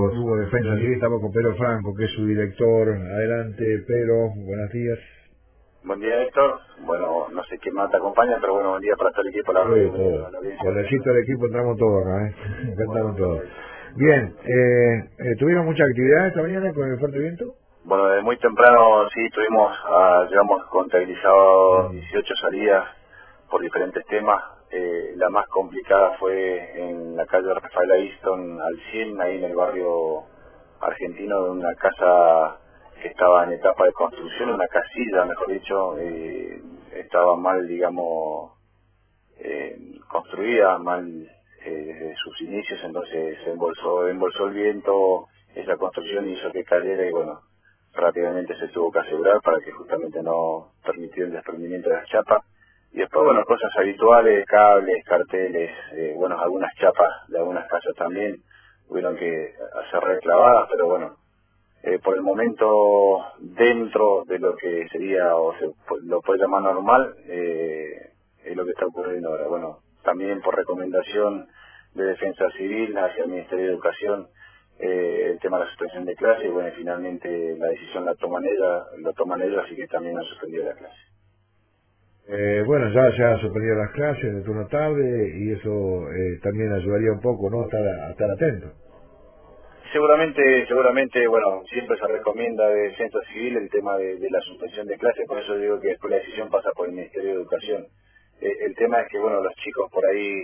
Club de Defensa Civil. Estamos con Pedro Franco, que es su director. Adelante, Pedro, buenos días. Buen día, Héctor. Bueno, no sé quién más te acompaña, pero bueno, buen día para todo el equipo. La Sí, todo. Con el resto del equipo entramos todos acá, ¿eh? Entramos todos. Bien, ¿tuvieron mucha actividad esta mañana con el fuerte viento? Bueno, desde muy temprano sí tuvimos, llevamos contabilizado 18 salidas por diferentes temas. La más complicada fue en la calle Rafaela Easton al 100, ahí en el barrio argentino, de una casa que estaba en etapa de construcción, una casilla, mejor dicho, estaba mal, digamos, construida, mal desde sus inicios, entonces se embolsó el viento, esa construcción hizo que cayera y bueno, rápidamente se tuvo que asegurar para que justamente no permitiera el desprendimiento de las chapas. Y después, bueno, cosas habituales, cables, carteles, bueno, algunas chapas de algunas casas también tuvieron que hacer reclavadas, pero bueno, por el momento dentro de lo que sería, o se lo puede llamar normal, es lo que está ocurriendo ahora. Bueno, también por recomendación de Defensa Civil hacia el Ministerio de Educación, el tema de la suspensión de clase, y bueno, finalmente la decisión la toman ellos, así que también han suspendido la clase. Bueno, ya se han suspendido las clases de turno tarde y eso también ayudaría un poco, ¿no? A estar atento. Seguramente, bueno, siempre se recomienda de Defensa Civil el tema de la suspensión de clases, por eso digo que después la decisión pasa por el Ministerio de Educación. El tema es que, bueno, los chicos por ahí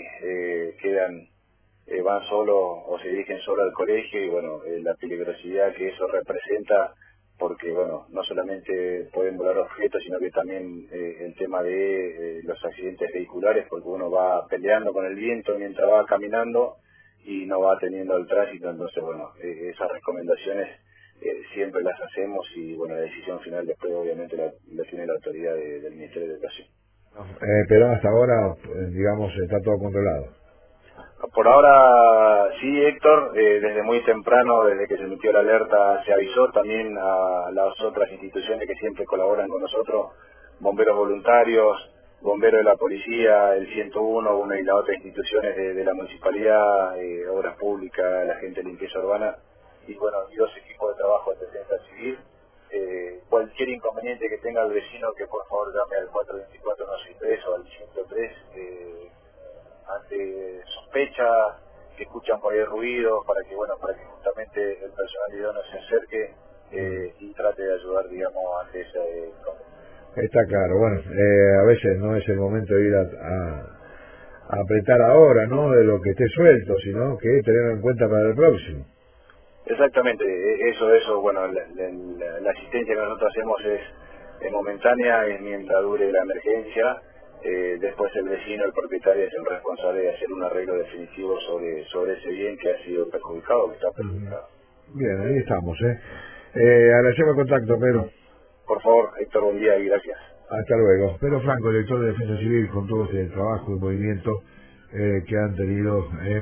van solos o se dirigen solo al colegio y, bueno, la peligrosidad que eso representa, porque, bueno, no solamente pueden volar objetos, sino que también el tema de los accidentes vehiculares, porque uno va peleando con el viento mientras va caminando y no va teniendo el tránsito, entonces bueno, esas recomendaciones siempre las hacemos y bueno, la decisión final después obviamente la tiene la autoridad del Ministerio de Educación. Pero hasta ahora, digamos, está todo controlado. Por ahora sí, Héctor, desde muy temprano, desde que se emitió la alerta, se avisó también a las otras instituciones que siempre colaboran con nosotros, bomberos voluntarios, bomberos de la policía, el 101, una y las otras instituciones de la municipalidad, obras públicas, la gente de limpieza urbana, y bueno, y dos equipos de trabajo de defensa civil. Cualquier inconveniente que tenga el vecino, que por favor llame al 424-163 o al 103, ante sospechas, que escuchan por ahí ruidos, para que justamente el personal idóneo se acerque y trate de ayudar, digamos, ante ese problema. Está claro, bueno, a veces no es el momento de ir a apretar ahora, ¿no? De lo que esté suelto, sino que tenerlo en cuenta para el próximo. Exactamente, eso, bueno, la asistencia que nosotros hacemos es momentánea, es mientras dure la emergencia. Después el vecino, el propietario, es el responsable de hacer un arreglo definitivo sobre ese bien que ha sido perjudicado, que está perjudicado. Bien, ahí estamos, agradecemos el contacto, Pedro. Por favor, Héctor, buen día y gracias. Hasta luego. Pedro Franco, director de Defensa Civil, con todo este trabajo y movimiento que han tenido